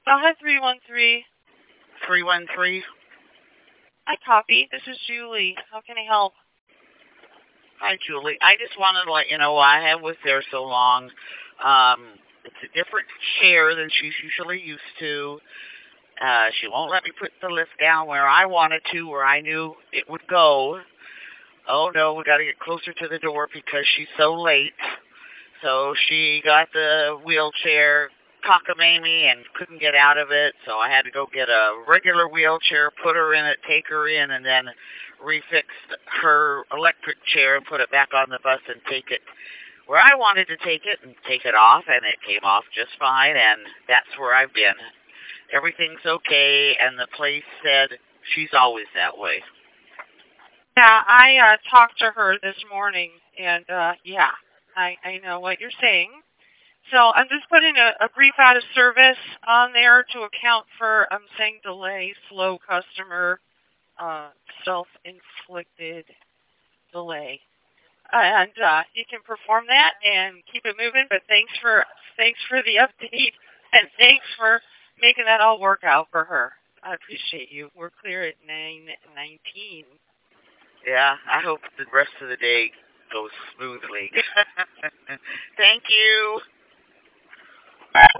Hi, 313. 313. Hi, Coffee. This is Julie. How can I help? Hi, Julie. I just wanted to let you know why I was there so long. It's a different chair than she's usually used to. She won't let me put the lift down where I wanted to, where I knew it would go. Oh no, we got to get closer to the door because she's so late. So she got the wheelchair cockamamie and couldn't get out of it. So I had to go get a regular wheelchair, put her in it, take her in, and then refix her electric chair and put it back on the bus and take it where I wanted to take it and take it off, and it came off just fine, and that's where I've been. Everything's okay, and the place said she's always that way. Yeah, I talked to her this morning, and yeah, I know what you're saying. So I'm just putting a brief out of service on there to account for, I'm saying delay, slow customer, self-inflicted delay. And you can perform that and keep it moving, but thanks for the update, and thanks for making that all work out for her. I appreciate you. We're clear at 9:19. Yeah, I hope the rest of the day goes smoothly. Thank you.